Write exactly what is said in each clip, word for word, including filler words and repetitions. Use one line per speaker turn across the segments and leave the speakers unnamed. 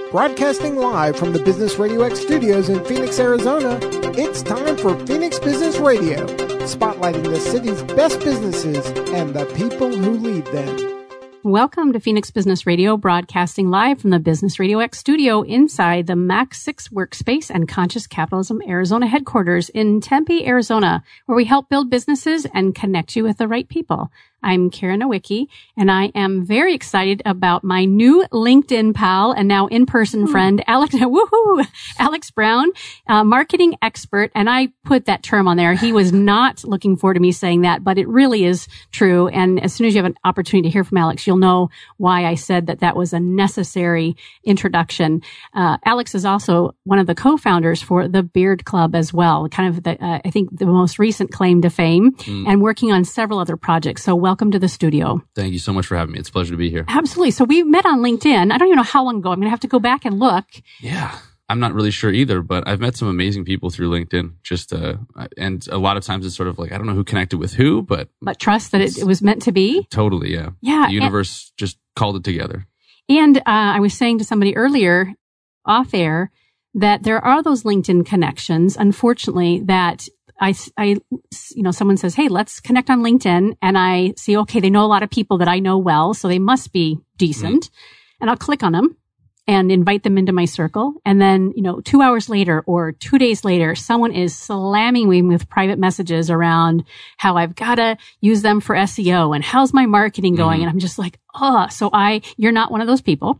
Broadcasting live from the Business Radio X studios in Phoenix, Arizona, it's time for Phoenix Business Radio, spotlighting the city's best businesses and the people who lead them.
Welcome to Phoenix Business Radio, broadcasting live from the Business Radio X studio inside the Mac six Workspace and Conscious Capitalism Arizona headquarters in Tempe, Arizona, where we help build businesses and connect you with the right people. I'm Karen Nowicki, and I am very excited about my new LinkedIn pal and now in-person friend, Alex, woohoo, Alex Brown, uh, marketing expert. And I put that term on there. He was not looking forward to me saying that, but it really is true. And as soon as you have an opportunity to hear from Alex, you'll know why I said that that was a necessary introduction. Uh, Alex is also one of the co-founders for the Beard Club as well, kind of the, uh, I think the most recent claim to fame, mm. and working on several other projects. So welcome. Welcome to the studio.
Thank you so much for having me. It's a pleasure to be here.
Absolutely. So we met on LinkedIn. I don't even know how long ago. I'm going to have to go back and look.
Yeah. I'm not really sure either, but I've met some amazing people through LinkedIn. Just uh, and a lot of times it's sort of like, I don't know who connected with who, but...
But trust that it, it was meant to be?
Totally, yeah.
Yeah.
The universe and, just called it together.
And uh, I was saying to somebody earlier, off air, that there are those LinkedIn connections, unfortunately, that... I, I, you know, someone says, hey, let's connect on LinkedIn. And I see, okay, they know a lot of people that I know well, so they must be decent. Mm-hmm. And I'll click on them and invite them into my circle. And then, you know, two hours later or two days later, someone is slamming me with private messages around how I've got to use them for S E O and how's my marketing going. Mm-hmm. And I'm just like, oh, so I, you're not one of those people,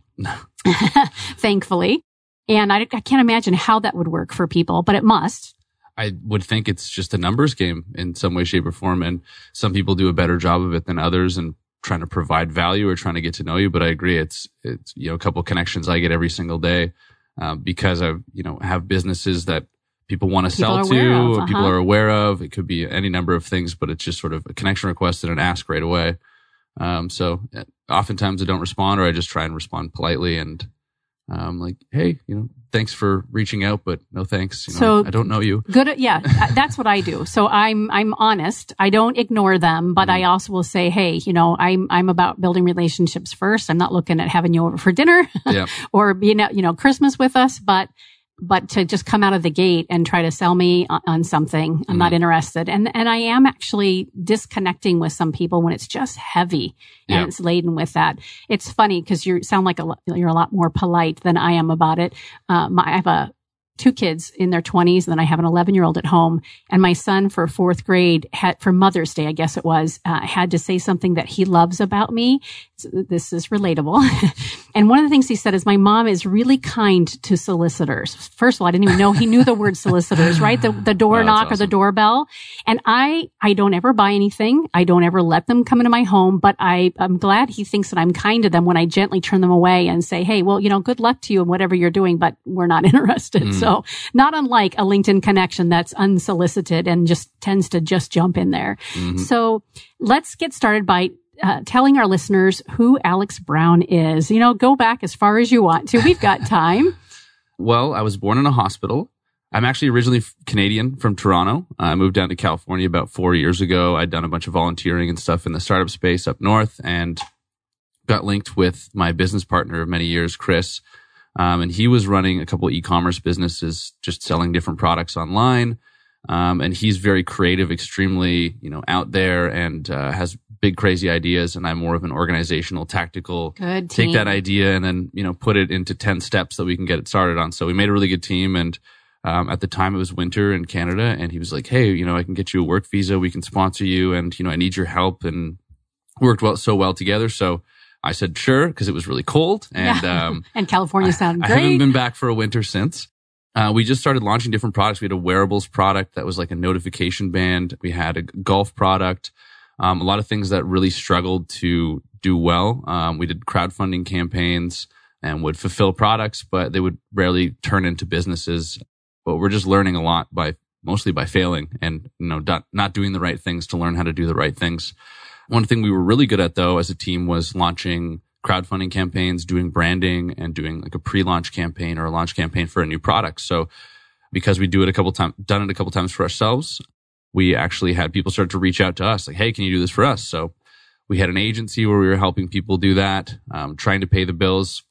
thankfully. And I, I can't imagine how that would work for people, but it must.
I would think it's just a numbers game in some way, shape, or form. And some people do a better job of it than others and trying to provide value or trying to get to know you. But I agree. It's, it's, you know, a couple of connections I get every single day, um, because I, you know, have businesses that people want to sell to,
of, uh-huh.
people are aware of. It could be any number of things, but it's just sort of a connection request and an ask right away. Um, so oftentimes I don't respond, or I just try and respond politely and, um, like, hey, you know, thanks for reaching out, but no thanks. You know,
so
I don't know you.
Good. Yeah, that's what I do. So I'm, I'm honest. I don't ignore them, but mm. I also will say, hey, you know, I'm, I'm about building relationships first. I'm not looking at having you over for dinner
yeah.
or being at, you know, Christmas with us, but, but to just come out of the gate and try to sell me on, on something, I'm mm. not interested. And, and I am actually disconnecting with some people when it's just heavy and yeah. it's laden with that. It's funny because you sound like a, you're a lot more polite than I am about it. Uh, my, I have a, two kids in their twenties, and then I have an eleven year old at home. And my son for fourth grade had, for Mother's Day, I guess it was, uh, had to say something that he loves about me. So this is relatable. And one of the things he said is, my mom is really kind to solicitors. First of all, I didn't even know he knew the word solicitors, right? The, the door
wow,
knock
awesome.
or the doorbell. And I, I don't ever buy anything. I don't ever let them come into my home, but I, I'm glad he thinks that I'm kind to them when I gently turn them away and say, hey, well, you know, good luck to you in whatever you're doing, but we're not interested. Mm. So not unlike a LinkedIn connection that's unsolicited and just tends to just jump in there. Mm-hmm. So let's get started by uh, telling our listeners who Alex Brown is. You know, go back as far as you want to. We've got time.
Well, I was born in a hospital. I'm actually originally Canadian from Toronto. I moved down to California about four years ago. I'd done a bunch of volunteering and stuff in the startup space up north and got linked with my business partner of many years, Chris. Um, and he was running a couple of e-commerce businesses, just selling different products online. Um, and he's very creative, extremely, you know, out there and, uh, has big, crazy ideas. And I'm more of an organizational, tactical,
good team.
Take that idea and then, you know, put it into ten steps that we can get it started on. So we made a really good team. And, um, at the time it was winter in Canada, and he was like, hey, you know, I can get you a work visa. We can sponsor you. And, you know, I need your help, and worked well, so well together. So I said, sure, because it was really cold. And,
yeah.
um,
and California sounded
I,
great.
I haven't been back for a winter since. Uh, we just started launching different products. We had a wearables product that was like a notification band. We had a golf product. Um, a lot of things that really struggled to do well. Um, we did crowdfunding campaigns and would fulfill products, but they would rarely turn into businesses. But we're just learning a lot by, mostly by failing and, you know, not, not doing the right things to learn how to do the right things. One thing we were really good at, though, as a team was launching crowdfunding campaigns, doing branding, and doing like a pre-launch campaign or a launch campaign for a new product. So because we do it a couple times, done it a couple times for ourselves, we actually had people start to reach out to us like, hey, can you do this for us? So we had an agency where we were helping people do that, um, trying to pay the bills.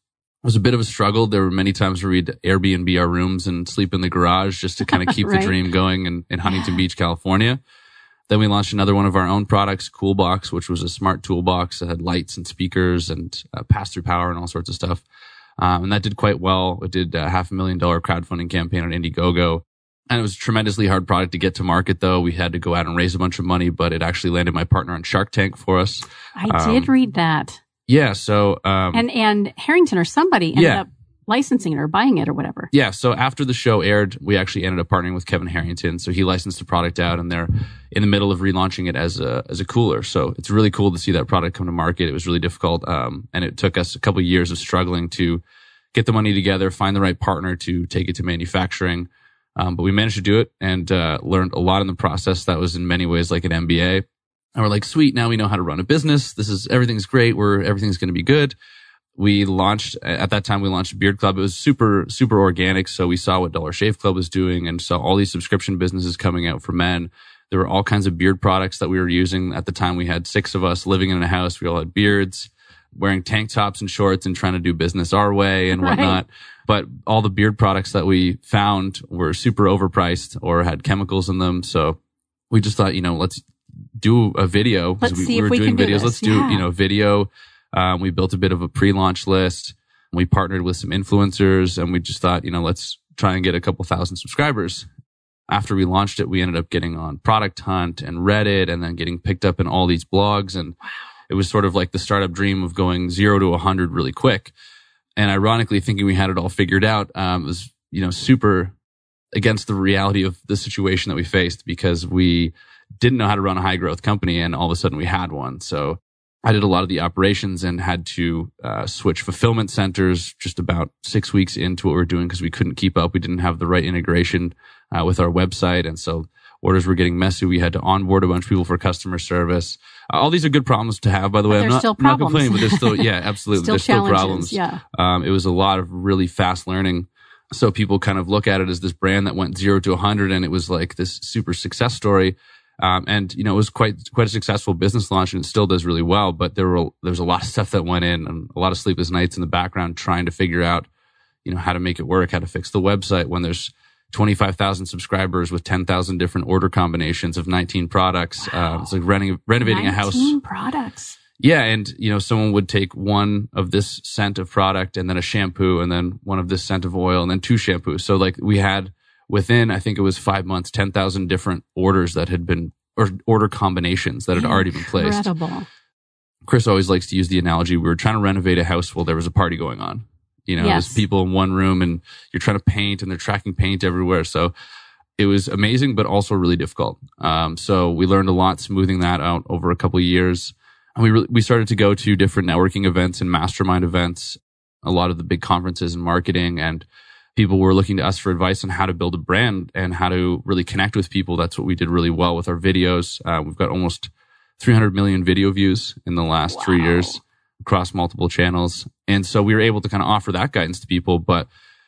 was a bit of a struggle. There were many times where we'd Airbnb our rooms and sleep in the garage just to kind of keep
Right.
the dream going in, in Huntington Beach, California. Then we launched another one of our own products, Coolbox, which was a smart toolbox that had lights and speakers and uh, pass-through power and all sorts of stuff. Um, and that did quite well. It did a half a million dollar crowdfunding campaign on Indiegogo. And it was a tremendously hard product to get to market, though. We had to go out and raise a bunch of money, but it actually landed my partner on Shark Tank for us.
I
Um,
did read that.
Yeah. So, um,
And and Harrington or somebody ended
Yeah.
up licensing it or buying it or whatever.
yeah. So after the show aired, we actually ended up partnering with Kevin Harrington. So he licensed the product out, and they're in the middle of relaunching it as a as a cooler. So it's really cool to see that product come to market. It was really difficult, um, and it took us a couple of years of struggling to get the money together, find the right partner to take it to manufacturing. Um, but we managed to do it and uh, learned a lot in the process. That was in many ways like an M B A. And we're like, sweet, now we know how to run a business. This is everything's great. We're everything's going to be good. We launched at that time. We launched Beard Club. It was super super organic. So we saw what Dollar Shave Club was doing, and saw all these subscription businesses coming out for men. There were all kinds of beard products that we were using at the time. We had six of us living in a house. We all had beards, wearing tank tops and shorts, and trying to do business our way and
Right.
whatnot. But all the beard products that we found were super overpriced or had chemicals in them. So we just thought, you know, let's do a video. 'cause
Let's
we,
see
we
if
were
we
doing
can do
videos.
this.
Let's do,
Yeah.
you know, video. Um, we built a bit of a pre-launch list. We partnered with some influencers, and we just thought, you know, let's try and get a couple thousand subscribers. After we launched it, we ended up getting on Product Hunt and Reddit, and then getting picked up in all these blogs. And it was sort of like the startup dream of going zero to a hundred really quick. And ironically, thinking we had it all figured out, um, was, you know, super against the reality of the situation that we faced, because we didn't know how to run a high growth company, and all of a sudden we had one. So I did a lot of the operations and had to uh, switch fulfillment centers just about six weeks into what we were doing, because we couldn't keep up. We didn't have the right integration uh, with our website. And so orders were getting messy. We had to onboard a bunch of people for customer service. Uh, all these are good problems to have, by the way.
But
I'm
there's
not,
still
I'm not
problems.
complaining, but there's still, yeah, absolutely.
Still
there's still
challenges,
problems.
yeah.
Um, it was a lot of really fast learning. So people kind of look at it as this brand that went zero to a hundred, and it was like this super success story. Um, and, you know, it was quite, quite a successful business launch, and it still does really well. But there were, there was a lot of stuff that went in, and a lot of sleepless nights in the background trying to figure out, you know, how to make it work, how to fix the website when there's twenty-five thousand subscribers with ten thousand different order combinations of nineteen products.
Wow.
Uh, it's like renting, renovating a house.
nineteen products.
Yeah. And, you know, someone would take one of this scent of product, and then a shampoo, and then one of this scent of oil, and then two shampoos. So like we had within, I think it was five months, ten thousand different orders that had been, or order combinations that had already been placed.
Incredible.
Chris always likes to use the analogy. We were trying to renovate a house while there was a party going on. You know,
Yes.
there's people in one room, and you're trying to paint, and they're tracking paint everywhere. So it was amazing, but also really difficult. Um, so we learned a lot smoothing that out over a couple of years. And we really, we started to go to different networking events and mastermind events, a lot of the big conferences in marketing, and people were looking to us for advice on how to build a brand and how to really connect with people. That's what we did really well with our videos. Uh, we've got almost three hundred million video views in the last
Wow.
three years across multiple channels. And so we were able to kind of offer that guidance to people, but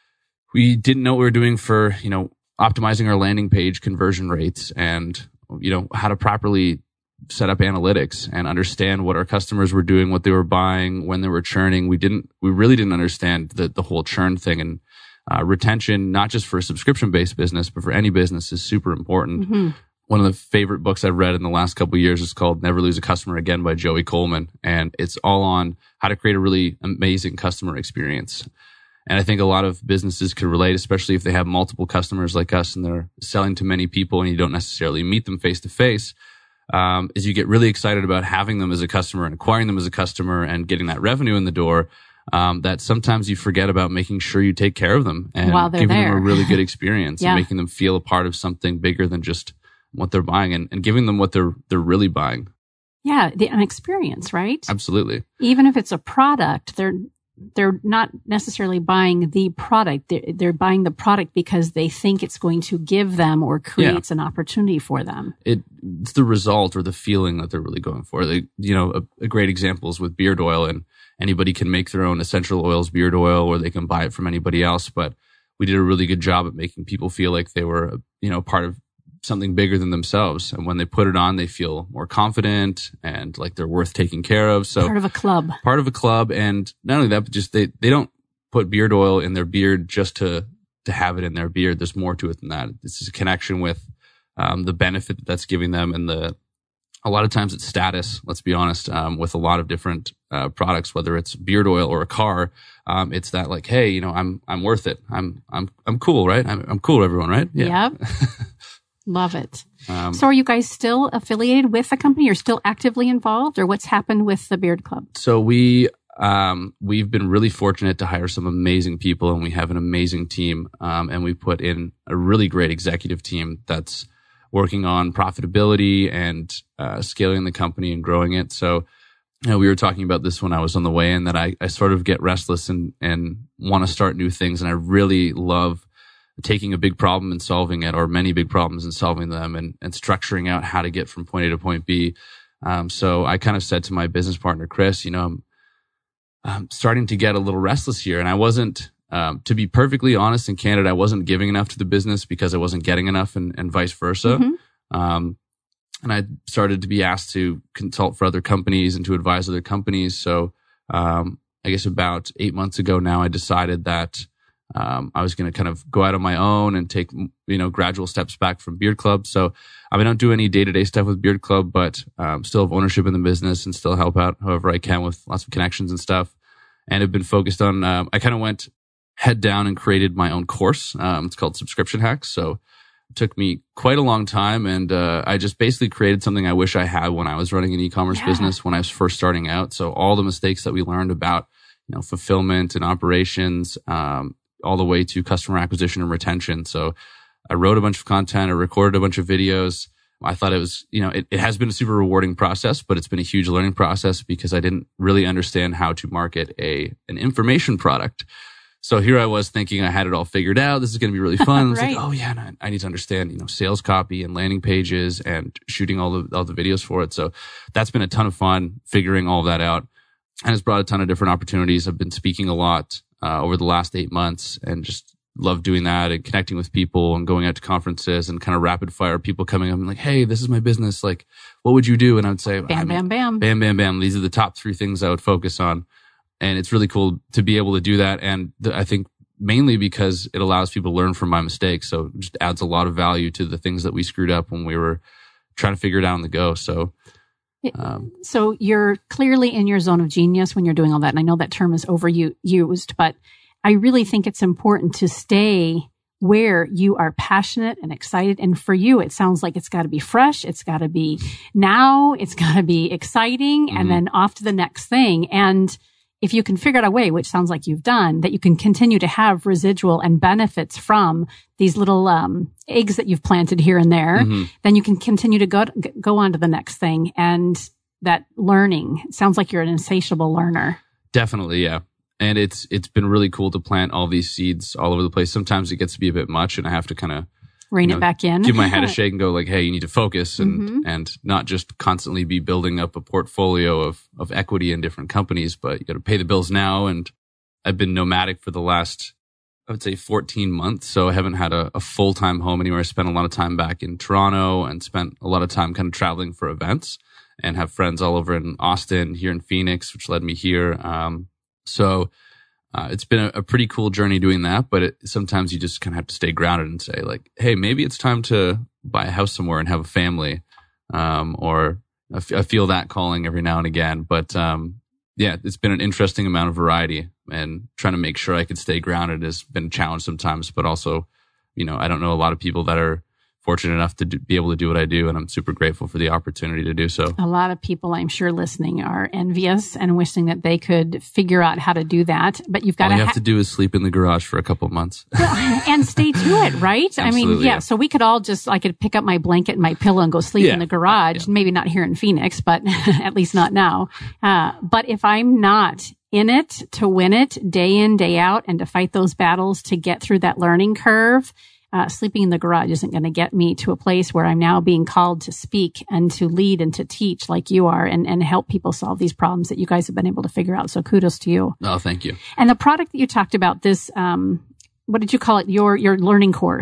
we didn't know what we were doing for, you know, optimizing our landing page conversion rates, and, you know, how to properly set up analytics and understand what our customers were doing, what they were buying, when they were churning. We didn't, we really didn't understand the, the whole churn thing. And uh, retention, not just for a subscription-based business, but for any business, is super important.
Mm-hmm.
One of the favorite books I've read in the last couple of years is called Never Lose a Customer Again by Joey Coleman. And it's all on how to create a really amazing customer experience. And I think a lot of businesses could relate, especially if they have multiple customers like us and they're selling to many people and you don't necessarily meet them face to face. Um, is you get really excited about having them as a customer and acquiring them as a customer and getting that revenue in the door. Um, that sometimes you forget about making sure you take care of them and
While they're
giving
there.
them a really good experience
Yeah.
and making them feel a part of something bigger than just what they're buying, and, and giving them what they're they're really buying.
Yeah, the, an experience, right?
Absolutely.
Even if it's a product, they're they're not necessarily buying the product. They're, they're buying the product because they think it's going to give them or creates an opportunity for them.
It, it's the result or the feeling that they're really going for. They, you know, a, a great example is with beard oil, and anybody can make their own essential oils beard oil, or they can buy it from anybody else. But we did a really good job at making people feel like they were, you know, part of something bigger than themselves. And when they put it on, they feel more confident and like they're worth taking care of. So
Part of a club.
part of a club. And not only that, but just they, they don't put beard oil in their beard just to to have it in their beard. There's more to it than that. This is a connection with um, the benefit that that's giving them, and the a lot of times it's status. Let's be honest. Um, with a lot of different uh, products, whether it's beard oil or a car, um, it's that like, hey, you know, I'm I'm worth it. I'm I'm I'm cool, right? I'm I'm cool, everyone, right?
Yeah. Yep. Love it. Um, so are you guys still affiliated with the company? You're still actively involved, or what's happened with the Beard Club?
So we, um, we've been really fortunate to hire some amazing people, and we have an amazing team. Um, and we put in a really great executive team that's working on profitability and uh, scaling the company and growing it. So you know, we were talking about this when I was on the way in, that I, I sort of get restless and, and want to start new things. And I really love taking a big problem and solving it, or many big problems and solving them, and, and structuring out how to get from point A to point B. Um, so I kind of said to my business partner, Chris, you know, I'm, I'm starting to get a little restless here. And I wasn't, um, to be perfectly honest and candid, I wasn't giving enough to the business because I wasn't getting enough, and, and vice versa. Mm-hmm. Um, and I started to be asked to consult for other companies and to advise other companies. So, um, I guess about eight months ago now, I decided that Um, I was going to kind of go out on my own and take, you know, gradual steps back from Beard Club. So I, mean, I don't do any day-to-day stuff with Beard Club, but um, still have ownership in the business and still help out however I can with lots of connections and stuff. And have been focused on, um, I kind of went head down and created my own course. Um, it's called Subscription Hacks. So it took me quite a long time. And uh, I just basically created something I wish I had when I was running an e-commerce yeah. business, when I was first starting out. So all the mistakes that we learned about, you know, fulfillment and operations, um, all the way to customer acquisition and retention. So I wrote a bunch of content, I recorded a bunch of videos. I thought it was, you know, it, it has been a super rewarding process, but it's been a huge learning process because I didn't really understand how to market a an information product. So here I was thinking I had it all figured out. This is going to be really fun. Right. I was like, oh yeah, and I, I need to understand, you know, sales copy and landing pages and shooting all the all the videos for it. So that's been a ton of fun figuring all of that out, and it's brought a ton of different opportunities. I've been speaking a lot Uh, over the last eight months, and just love doing that and connecting with people and going out to conferences and kind of rapid fire people coming up and like, hey, this is my business. Like, what would you do? And I would say,
bam, bam, bam,
bam, bam, bam. These are the top three things I would focus on. And it's really cool to be able to do that. And th- I think mainly because it allows people to learn from my mistakes. So it just adds a lot of value to the things that we screwed up when we were trying to figure it out on the go. So
Um, so you're clearly in your zone of genius when you're doing all that. And I know that term is overused, but I really think it's important to stay where you are passionate and excited. And for you, it sounds like it's got to be fresh. It's got to be now. It's got to be exciting, mm-hmm. and then off to the next thing. And if you can figure out a way, which sounds like you've done, that you can continue to have residual and benefits from these little um, eggs that you've planted here and there, mm-hmm. then you can continue to go go on to the next thing. And that learning, it sounds like you're an insatiable learner.
Definitely, yeah. And it's it's been really cool to plant all these seeds all over the place. Sometimes it gets to be a bit much, and I have to kind of
rein
you know,
it back in,
give my head a shake, and go like, "Hey, you need to focus and mm-hmm. and not just constantly be building up a portfolio of of equity in different companies, but you got to pay the bills now." And I've been nomadic for the last, I would say, fourteen months, so I haven't had a, a full time home anywhere. I spent a lot of time back in Toronto and spent a lot of time kind of traveling for events, and have friends all over in Austin, here in Phoenix, which led me here. Um, So uh, it's been a, a pretty cool journey doing that, but it, sometimes you just kind of have to stay grounded and say like, hey, maybe it's time to buy a house somewhere and have a family. Um, or I, f- I feel that calling every now and again. But um, yeah, it's been an interesting amount of variety, and trying to make sure I could stay grounded has been a challenge sometimes, but also, you know, I don't know a lot of people that are fortunate enough to do, be able to do what I do, and I'm super grateful for the opportunity to do so.
A lot of people, I'm sure, listening are envious and wishing that they could figure out how to do that. But you've got
All
to
you have
ha-
to do is sleep in the garage for a couple of months
and stay to it, right?
Absolutely,
I mean, yeah,
yeah.
So we could all just, I could pick up my blanket and my pillow and go sleep
yeah.
in the garage. Yeah. Maybe not here in Phoenix, but at least not now. Uh, but if I'm not in it to win it day in, day out, and to fight those battles to get through that learning curve, Uh, sleeping in the garage isn't going to get me to a place where I'm now being called to speak and to lead and to teach like you are, and, and help people solve these problems that you guys have been able to figure out. So kudos to you.
Oh, thank you.
And the product that you talked about, this, um, what did you call it? Your, your learning course.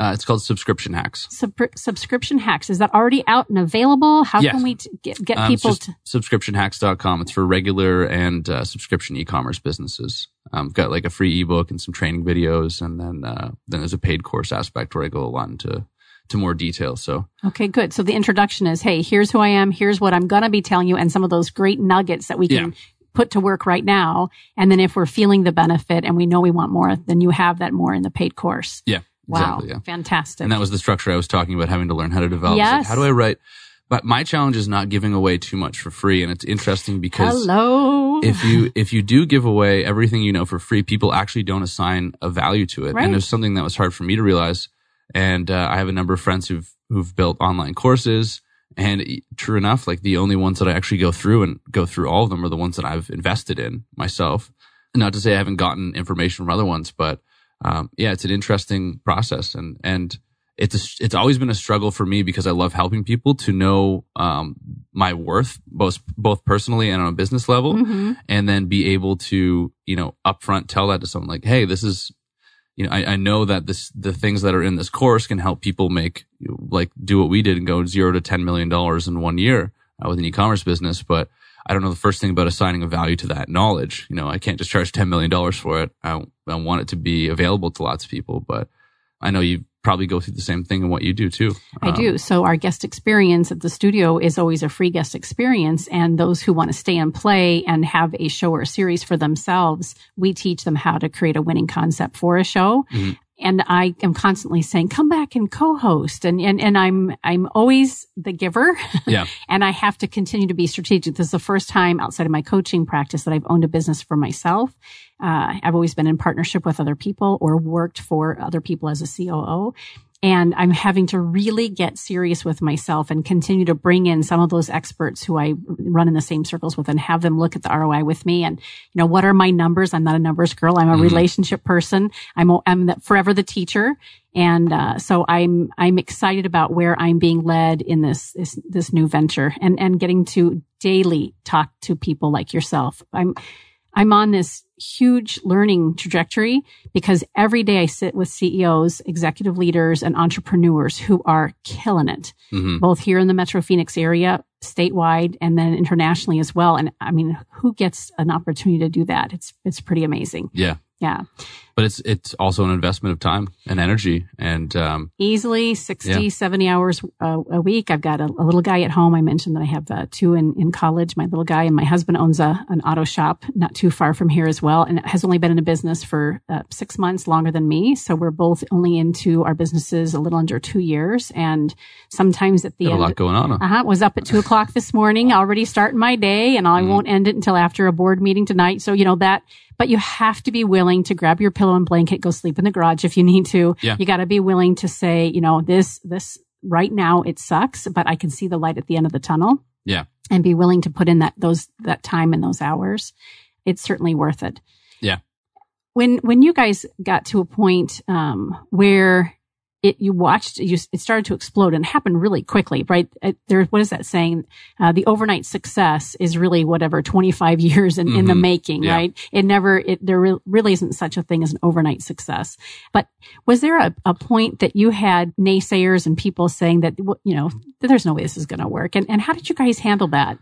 Uh, it's called Subscription Hacks.
Sub- subscription Hacks. Is that already out and available? How
yes.
can we t- get, get
um,
people
it's just
to...
subscription hacks dot com. It's for regular and uh, subscription e-commerce businesses. Um, got like a free ebook and some training videos. And then, uh, then there's a paid course aspect where I go a lot into to more detail. So,
okay, good. So the introduction is, hey, here's who I am. Here's what I'm going to be telling you. And some of those great nuggets that we can yeah. put to work right now. And then if we're feeling the benefit and we know we want more, then you have that more in the paid course.
Yeah.
Wow.
Exactly, yeah.
Fantastic.
And that was the structure I was talking about, having to learn how to develop.
Yes.
Like, how do I write? But my challenge is not giving away too much for free. And it's interesting because
Hello.
if you if you do give away everything you know for free, people actually don't assign a value to it.
Right.
And there's something that was hard for me to realize. And uh, I have a number of friends who've who've built online courses. And true enough, like the only ones that I actually go through and go through all of them are the ones that I've invested in myself. Not to say I haven't gotten information from other ones, but Um, yeah, it's an interesting process, and and it's a, it's always been a struggle for me because I love helping people to know um, my worth, both both personally and on a business level,
mm-hmm.
and then be able to you know upfront tell that to someone like, hey, this is you know I, I know that this the things that are in this course can help people make like do what we did and go zero to ten million dollars in one year uh, with an e-commerce business, but I don't know the first thing about assigning a value to that knowledge. You know, I can't just charge ten million dollars for it. I, I want it to be available to lots of people, but I know you probably go through the same thing in what you do too.
I um, do. So our guest experience at the studio is always a free guest experience. And those who want to stay and play and have a show or a series for themselves, we teach them how to create a winning concept for a show. Mm-hmm. And I am constantly saying, come back and co-host. And, and, and I'm, I'm always the giver.
Yeah.
And I have to continue to be strategic. This is the first time outside of my coaching practice that I've owned a business for myself. Uh, I've always been in partnership with other people or worked for other people as a C O O. And I'm having to really get serious with myself and continue to bring in some of those experts who I run in the same circles with and have them look at the R O I with me. And, you know, what are my numbers? I'm not a numbers girl. I'm a mm-hmm. relationship person. I'm, a, I'm the, forever the teacher. And, uh, so I'm, I'm excited about where I'm being led in this, this, this new venture and, and getting to daily talk to people like yourself. I'm, I'm on this huge learning trajectory because every day I sit with C E Os, executive leaders, and entrepreneurs who are killing it, mm-hmm. both here in the Metro Phoenix area, statewide, and then internationally as well. And I mean, who gets an opportunity to do that? It's it's pretty amazing.
Yeah.
Yeah.
But it's it's also an investment of time and energy and um
easily sixty,
yeah.
seventy hours a, a week. I've got a, a little guy at home. I mentioned that I have uh, two in, in college, my little guy, and my husband owns a an auto shop not too far from here as well, and has only been in a business for uh, six months longer than me. So we're both only into our businesses a little under two years. And sometimes at the
Got
end,
a lot going on.
Uh-huh, was up at two o'clock this morning, already starting my day, and I mm. won't end it until after a board meeting tonight. So, you know, that, but you have to be willing to grab your pillow and blanket, go sleep in the garage if you need to.
Yeah.
You got to be willing to say, you know, this, this right now it sucks, but I can see the light at the end of the tunnel.
Yeah.
And be willing to put in that, those, that time and those hours. It's certainly worth it.
Yeah.
When, when you guys got to a point, um, where it, you watched, you, it started to explode and it happened really quickly, right? It, there, what is that saying? Uh, the overnight success is really whatever, twenty-five years in, mm-hmm. in the making,
yeah.
right? It never, it, there re- really isn't such a thing as an overnight success. But was there a, a point that you had naysayers and people saying that, you know, there's no way this is going to work? And, and how did you guys handle that?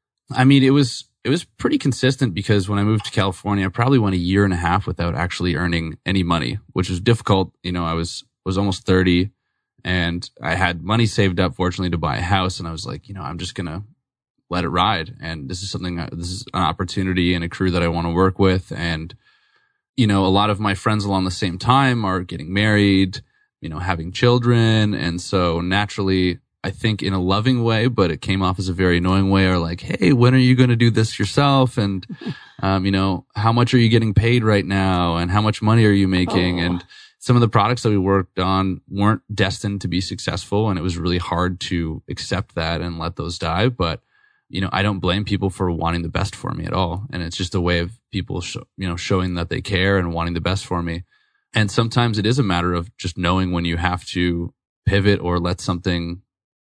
I mean, it was, it was pretty consistent because when I moved to California, I probably went a year and a half without actually earning any money, which was difficult. You know, I was, was almost thirty and I had money saved up, fortunately, to buy a house. And I was like, you know, I'm just going to let it ride. And this is something, this is an opportunity and a crew that I want to work with. And, you know, a lot of my friends along the same time are getting married, you know, having children. And so naturally, I think in a loving way, but it came off as a very annoying way, or like, hey, when are you going to do this yourself? And, um, you know, how much are you getting paid right now? And how much money are you making? Oh. And some of the products that we worked on weren't destined to be successful. And it was really hard to accept that and let those die. But, you know, I don't blame people for wanting the best for me at all. And it's just a way of people, sh- you know, showing that they care and wanting the best for me. And sometimes it is a matter of just knowing when you have to pivot or let something,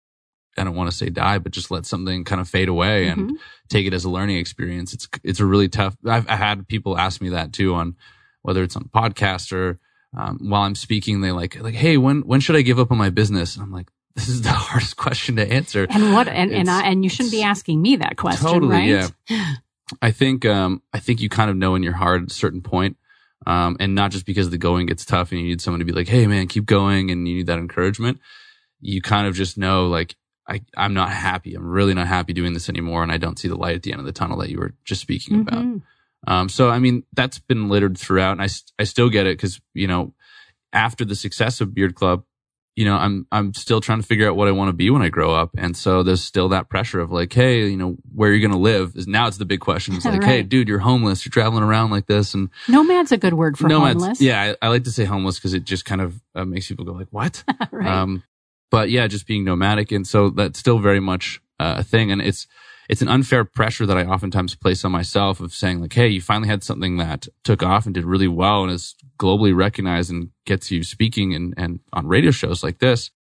I don't want to say die, but just let something kind of fade away mm-hmm. and take it as a learning experience. It's, it's a really tough, I've I had people ask me that too on whether it's on podcast or um, while I'm speaking, they like, like, hey, when, when should I give up on my business? And I'm like, this is the hardest question to answer.
And what, and, and I, and you shouldn't be asking me that question,
totally,
right?
Yeah. I think, um, I think you kind of know in your heart at a certain point, um, and not just because the going gets tough and you need someone to be like, hey man, keep going. And you need that encouragement. You kind of just know like, I, I'm not happy. I'm really not happy doing this anymore. And I don't see the light at the end of the tunnel that you were just speaking
Mm-hmm.
about. Um, so, I mean, that's been littered throughout, and I, I still get it because, you know, after the success of Beard Club, you know, I'm, I'm still trying to figure out what I want to be when I grow up. And so there's still that pressure of like, hey, you know, where are you going to live? Is now it's the big question. It's like,
Right.
hey, dude, you're homeless. You're traveling around like this. And
Nomad's a good word for
nomads,
homeless.
yeah, I, I like to say homeless because it just kind of uh, makes people go like, what?
Right.
Um, but yeah, just being nomadic. And so that's still very much uh, a thing. And it's, it's an unfair pressure that I oftentimes place on myself of saying like, hey, you finally had something that took off and did really well and is globally recognized and gets you speaking and, and on radio shows like this,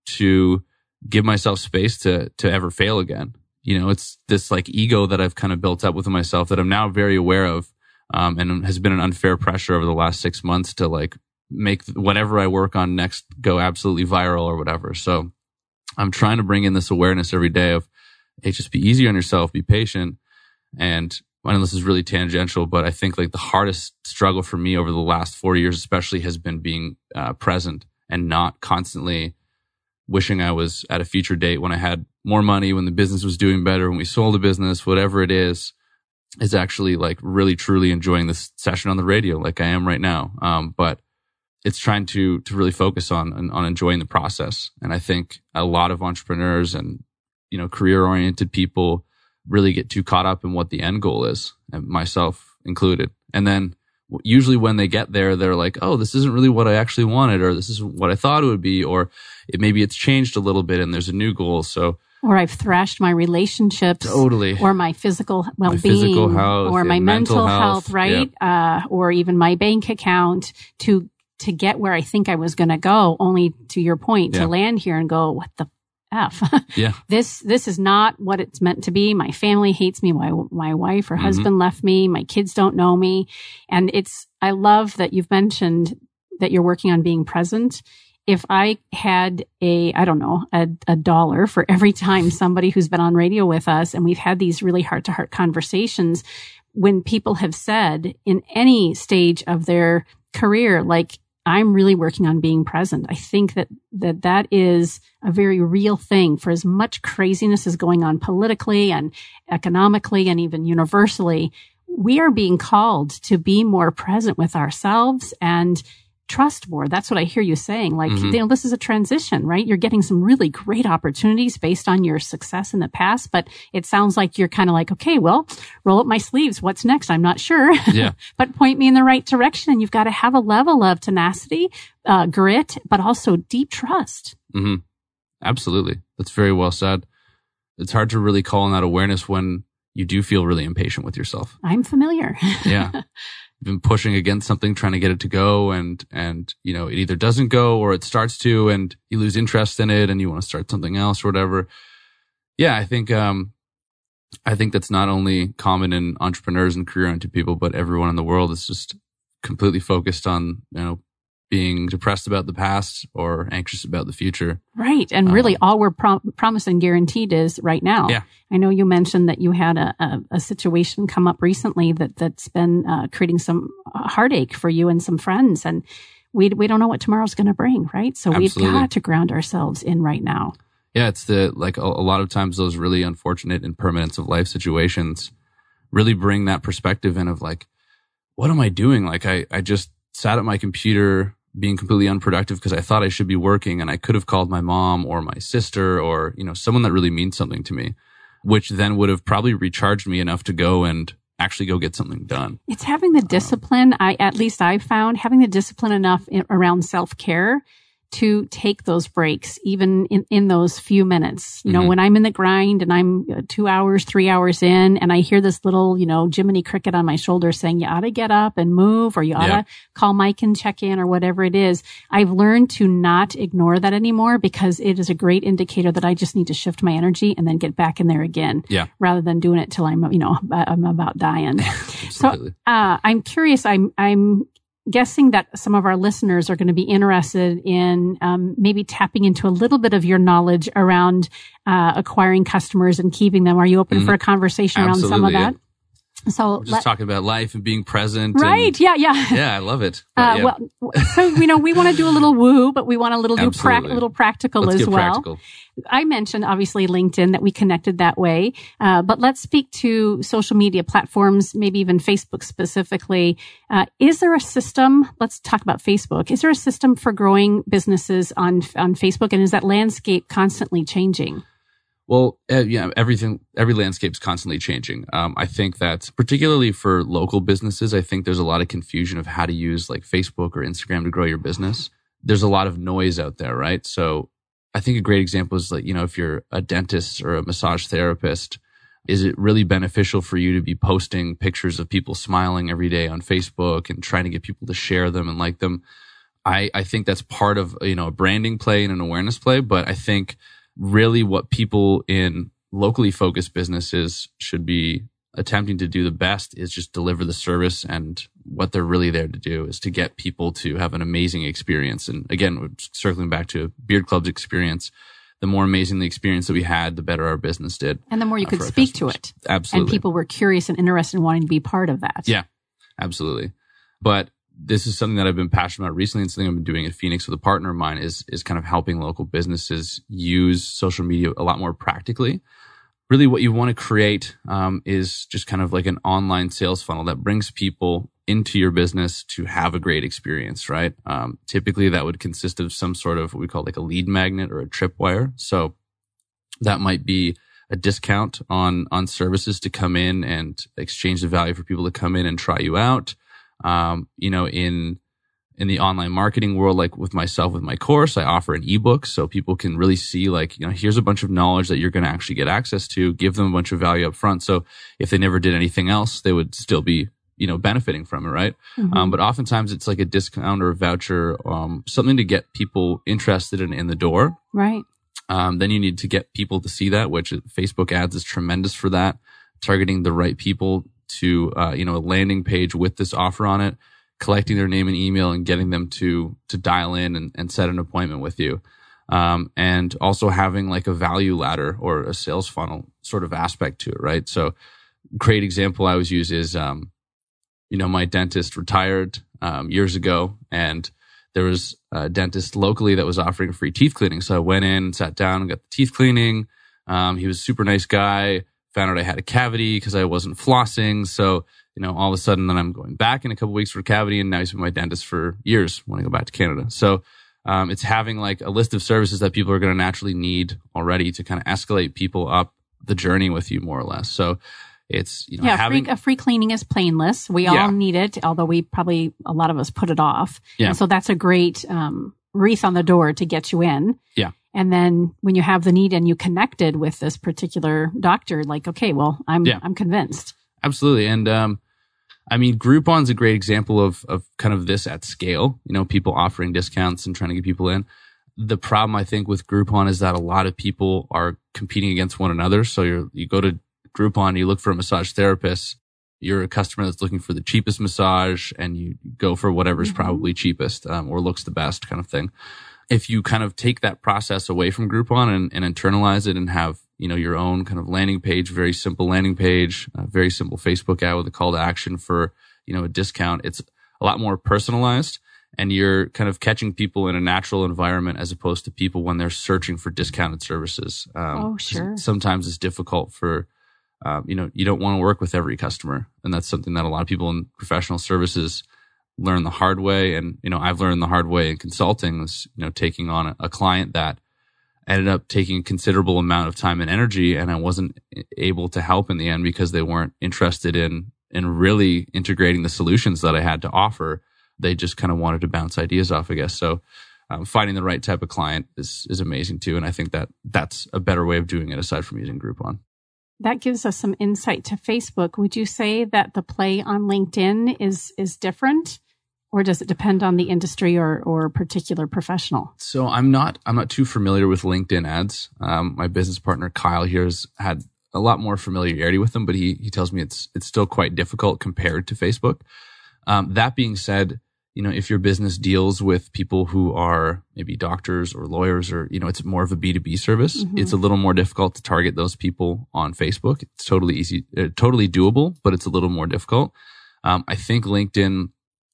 to give myself space to, to ever fail again. You know, it's this like ego that I've kind of built up within myself that I'm now very aware of. Um, and has been an unfair pressure over the last six months to like make whatever I work on next go absolutely viral or whatever. So I'm trying to bring in this awareness every day of, hey, just be easy on yourself, be patient. And I know this is really tangential, but I think like the hardest struggle for me over the last four years, especially, has been being uh, present and not constantly wishing I was at a future date when I had more money, when the business was doing better, when we sold a business, whatever it is, is actually like really truly enjoying this session on the radio like I am right now. Um, but it's trying to, to really focus on, on enjoying the process. And I think a lot of entrepreneurs and, you know, career oriented people really get too caught up in what the end goal is, and myself included. And then usually when they get there, they're like, oh, this isn't really what I actually wanted, or this isn't what I thought it would be, or it, maybe it's changed a little bit and there's a new goal. So,
or I've thrashed my relationships,
totally,
or my physical well-being,
my physical health,
or my mental, mental health, health, right?
Yep.
Uh, or even my bank account to, to get where I think I was going to go, only to your point,
yeah.
to land here and go, what the F.
Yeah.
This, this is not what it's meant to be. My family hates me. My, my wife or mm-hmm. husband left me. My kids don't know me. And it's, I love that you've mentioned that you're working on being present. If I had a, I don't know, a, a dollar for every time somebody who's been on radio with us, and we've had these really heart to heart conversations when people have said in any stage of their career, like, I'm really working on being present. I think that, that that is a very real thing. For as much craziness is going on politically and economically and even universally, we are being called to be more present with ourselves and trust more. That's what I hear you saying. Like, mm-hmm. you know, this is a transition, right? You're getting some really great opportunities based on your success in the past, but it sounds like you're kind of like, okay, well, roll up my sleeves. What's next? I'm not sure,
yeah.
but point me in the right direction. And you've got to have a level of tenacity, uh, grit, but also deep trust.
Mm-hmm. Absolutely. That's very well said. It's hard to really call on that awareness when you do feel really impatient with yourself.
I'm familiar.
Yeah. Been pushing against something, trying to get it to go, and and you know, it either doesn't go or it starts to, and you lose interest in it and you want to start something else or whatever. Yeah, I think um I think that's not only common in entrepreneurs and career-oriented people, but everyone in the world is just completely focused on, you know, being depressed about the past or anxious about the future.
Right. And really um, all we're prom- promised and guaranteed is right now.
Yeah.
I know you mentioned that you had a, a, a situation come up recently that, that's been uh, creating some heartache for you and some friends. And we we don't know what tomorrow's going to bring, right? So
Absolutely.
We've got to ground ourselves in right now.
Yeah, it's the, like a, a lot of times those really unfortunate impermanence of life situations really bring that perspective in of like, what am I doing? Like I, I just sat at my computer being completely unproductive because I thought I should be working, and I could have called my mom or my sister or, you know, someone that really means something to me, which then would have probably recharged me enough to go and actually go get something done.
It's having the discipline. Um, I, at least I've found having the discipline enough in, around self-care to take those breaks, even in, in those few minutes. You know, mm-hmm. when I'm in the grind and I'm two hours, three hours in, and I hear this little, you know, Jiminy Cricket on my shoulder saying, you ought to get up and move, or you ought yeah. to call Mike and check in, or whatever it is. I've learned to not ignore that anymore, because it is a great indicator that I just need to shift my energy and then get back in there again.
Yeah.
Rather than doing it till I'm, you know, I'm about dying. So, uh, I'm curious. I'm, I'm, guessing that some of our listeners are going to be interested in um, maybe tapping into a little bit of your knowledge around uh, acquiring customers and keeping them. Are you open mm-hmm. for a conversation
Absolutely,
around some of
yeah.
that? So
We're just let, talking about life and being present.
Right.
And,
yeah. Yeah.
Yeah. I love it. But,
uh,
yeah.
Well, so, you know, we want to do a little woo, but we want a little do pra-
Absolutely.
little practical
Let's
as
get
well.
Practical.
I mentioned obviously LinkedIn, that we connected that way. Uh, but let's speak to social media platforms, maybe even Facebook specifically. Uh, is there a system? Let's talk about Facebook. Is there a system for growing businesses on, on Facebook? And is that landscape constantly changing?
Well, uh, yeah, everything, every landscape is constantly changing. Um, I think that particularly for local businesses, I think there's a lot of confusion of how to use like Facebook or Instagram to grow your business. There's a lot of noise out there, right? So I think a great example is like, you know, if you're a dentist or a massage therapist, is it really beneficial for you to be posting pictures of people smiling every day on Facebook and trying to get people to share them and like them? I, I think that's part of, you know, a branding play and an awareness play, but I think really what people in locally focused businesses should be attempting to do the best is just deliver the service, and what they're really there to do is to get people to have an amazing experience. And again, circling back to Beard Club's experience, the more amazing the experience that we had, the better our business did.
And the more you
uh,
could speak to it.
Absolutely.
And people were curious and interested in wanting to be part of that.
Yeah, absolutely. But this is something that I've been passionate about recently, and something I've been doing at Phoenix with a partner of mine is, is kind of helping local businesses use social media a lot more practically. Really what you want to create um, is just kind of like an online sales funnel that brings people into your business to have a great experience, right? Um, typically that would consist of some sort of what we call like a lead magnet or a tripwire. So that might be a discount on, on services to come in and exchange the value for people to come in and try you out. Um, you know, in, in the online marketing world, like with myself, with my course, I offer an ebook so people can really see like, you know, here's a bunch of knowledge that you're going to actually get access to, give them a bunch of value up front. So if they never did anything else, they would still be, you know, benefiting from it, right? Mm-hmm. Um, but oftentimes it's like a discount or a voucher, um, something to get people interested in, in the door.
Right.
Um, then you need to get people to see that, which Facebook ads is tremendous for that, targeting the right people to, uh, you know, a landing page with this offer on it, collecting their name and email and getting them to, to dial in and, and set an appointment with you. Um, and also having like a value ladder or a sales funnel sort of aspect to it, right? So great example I always use is, um, you know, my dentist retired, um, years ago, and there was a dentist locally that was offering free teeth cleaning. So I went in, sat down and got the teeth cleaning. Um, he was a super nice guy. Found out I had a cavity because I wasn't flossing. So, you know, all of a sudden then I'm going back in a couple of weeks for a cavity, and now he's been my dentist for years when I go back to Canada. So, um, it's having like a list of services that people are going to naturally need already to kind of escalate people up the journey with you more or less. So it's, you know,
yeah,
having
free, a free cleaning is painless. We
yeah.
all need it, although we probably, a lot of us put it off.
Yeah.
And so that's a great, um, wreath on the door to get you in.
Yeah.
And then when you have the need and you connected with this particular doctor, like, okay, well, I'm,
yeah.
I'm convinced.
Absolutely. And, um, I mean, Groupon's a great example of, of kind of this at scale, you know, people offering discounts and trying to get people in. The problem I think with Groupon is that a lot of people are competing against one another. So you're, you go to Groupon, you look for a massage therapist, you're a customer that's looking for the cheapest massage, and you go for whatever's mm-hmm. probably cheapest, um, or looks the best kind of thing. If you kind of take that process away from Groupon and, and internalize it and have, you know, your own kind of landing page, very simple landing page, a very simple Facebook ad with a call to action for, you know, a discount, it's a lot more personalized, and you're kind of catching people in a natural environment as opposed to people when they're searching for discounted services. Um,
oh, sure.
Sometimes it's difficult for, um, you know, you don't want to work with every customer. And that's something that a lot of people in professional services learn the hard way. And, you know, I've learned the hard way in consulting was, you know, taking on a, a client that ended up taking a considerable amount of time and energy, and I wasn't able to help in the end because they weren't interested in, in really integrating the solutions that I had to offer. They just kind of wanted to bounce ideas off, I guess. So, um, finding the right type of client is, is amazing too. And I think that that's a better way of doing it aside from using Groupon.
That gives us some insight to Facebook. Would you say that the play on LinkedIn is, is different? Or does it depend on the industry or, or particular professional?
So I'm not, I'm not too familiar with LinkedIn ads. Um, my business partner, Kyle, here has had a lot more familiarity with them, but he, he tells me it's, it's still quite difficult compared to Facebook. Um, that being said, you know, if your business deals with people who are maybe doctors or lawyers, or, you know, it's more of a B two B service, mm-hmm. it's a little more difficult to target those people on Facebook. It's totally easy, uh, totally doable, but it's a little more difficult. Um, I think LinkedIn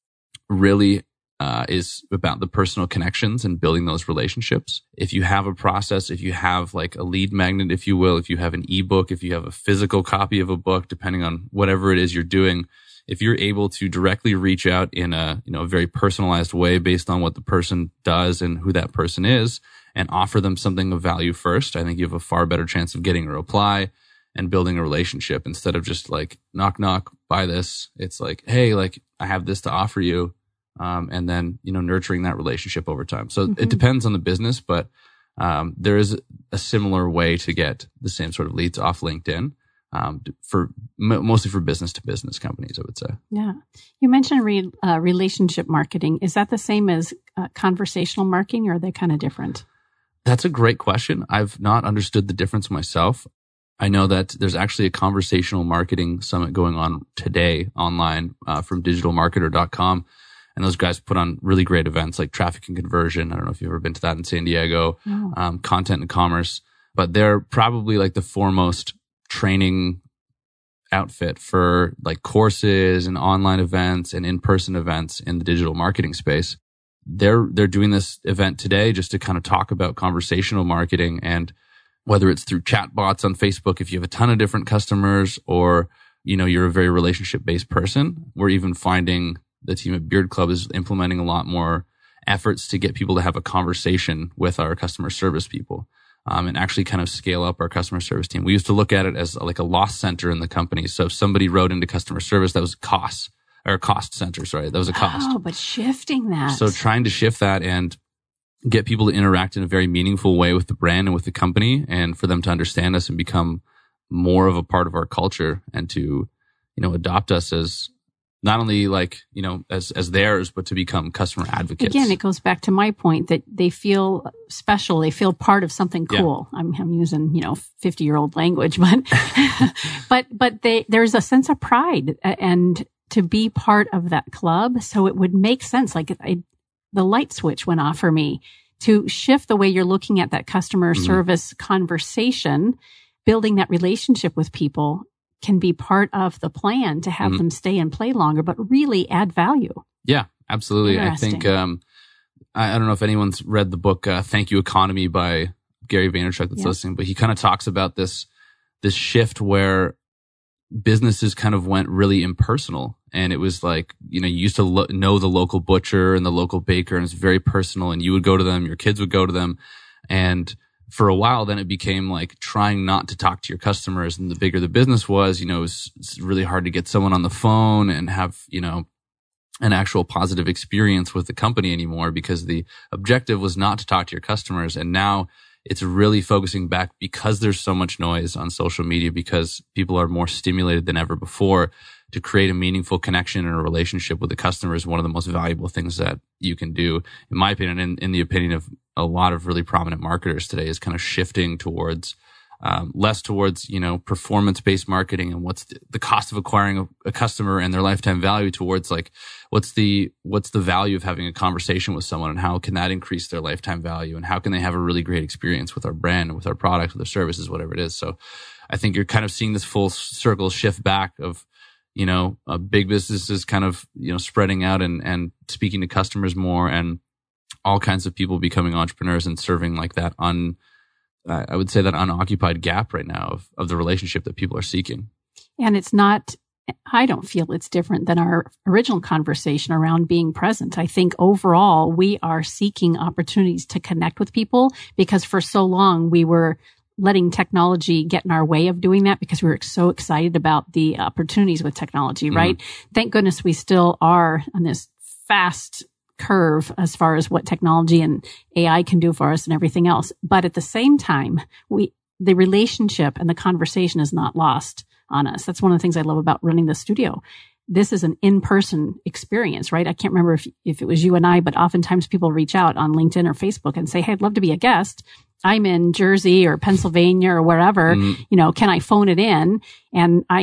really uh, is about the personal connections and building those relationships. If you have a process, if you have like a lead magnet, if you will, if you have an ebook, if you have a physical copy of a book, depending on whatever it is you're doing, if you're able to directly reach out in a, you know, a very personalized way based on what the person does and who that person is, and offer them something of value first, I think you have a far better chance of getting a reply and building a relationship, instead of just like, knock, knock, buy this. It's like, hey, like, I have this to offer you. Um, and then, you know, nurturing that relationship over time. So mm-hmm. it depends on the business, but um, there is a similar way to get the same sort of leads off LinkedIn. Um, for mostly for business to business companies, I would say.
Yeah. You mentioned re, uh, relationship marketing. Is that the same as uh, conversational marketing, or are they kind of different?
That's a great question. I've not understood the difference myself. I know that there's actually a conversational marketing summit going on today online uh, from digital marketer dot com. And those guys put on really great events like Traffic and Conversion. I don't know if you've ever been to that in San Diego, oh. um, Content and Commerce, but they're probably like the foremost training outfit for like courses and online events and in-person events in the digital marketing space. They're, they're doing this event today just to kind of talk about conversational marketing, and whether it's through chatbots on Facebook, if you have a ton of different customers, or, you know, you're a very relationship-based person. We're even finding the team at Beard Club is implementing a lot more efforts to get people to have a conversation with our customer service people. Um, and actually kind of scale up our customer service team. We used to look at it as like a loss center in the company. So if somebody wrote into customer service, that was costs, or a cost center, sorry, that was a cost.
Oh, but shifting that.
So trying to shift that and get people to interact in a very meaningful way with the brand and with the company, and for them to understand us and become more of a part of our culture, and to, you know, adopt us as not only like, you know, as, as theirs, but to become customer advocates.
Again, it goes back to my point that they feel special. They feel part of something cool. Yeah. I'm, I'm using, you know, fifty year old language, but, but, but they, there's a sense of pride and to be part of that club. So it would make sense. Like I, the light switch went off for me to shift the way you're looking at that customer mm-hmm. service conversation, building that relationship with people can be part of the plan to have mm-hmm. them stay and play longer, but really add value.
Yeah, absolutely. I think, um, I, I don't know if anyone's read the book, uh, Thank You Economy by Gary Vaynerchuk that's yeah. listening, but he kind of talks about this, this shift where businesses kind of went really impersonal. And it was like, you know, you used to lo- know the local butcher and the local baker, and it's very personal, and you would go to them, your kids would go to them. And for a while, then it became like trying not to talk to your customers. And the bigger the business was, you know, it was it's really hard to get someone on the phone and have, you know, an actual positive experience with the company anymore, because the objective was not to talk to your customers. And now it's really focusing back, because there's so much noise on social media, because people are more stimulated than ever before, to create a meaningful connection and a relationship with the customer is one of the most valuable things that you can do, in my opinion, and in the opinion of a lot of really prominent marketers today, is kind of shifting towards um, less towards, you know, performance-based marketing and what's the, the cost of acquiring a, a customer and their lifetime value, towards like what's the what's the value of having a conversation with someone, and how can that increase their lifetime value, and how can they have a really great experience with our brand and with our product, with our services, whatever it is. So I think you're kind of seeing this full circle shift back of, you know, uh, big businesses kind of, you know, spreading out and, and speaking to customers more, and all kinds of people becoming entrepreneurs and serving like that un, uh, I would say that unoccupied gap right now of, of the relationship that people are seeking.
And it's not, I don't feel it's different than our original conversation around being present. I think overall we are seeking opportunities to connect with people, because for so long we were letting technology get in our way of doing that, because we were so excited about the opportunities with technology, right? Mm-hmm. Thank goodness we still are on this fast curve as far as what technology and A I can do for us and everything else. But at the same time, we, the relationship and the conversation is not lost on us. That's one of the things I love about running the studio. This is an in-person experience, right? I can't remember if, if it was you and I, but oftentimes people reach out on LinkedIn or Facebook and say, hey, I'd love to be a guest. I'm in Jersey or Pennsylvania or wherever, mm-hmm. you know, can I phone it in? And I,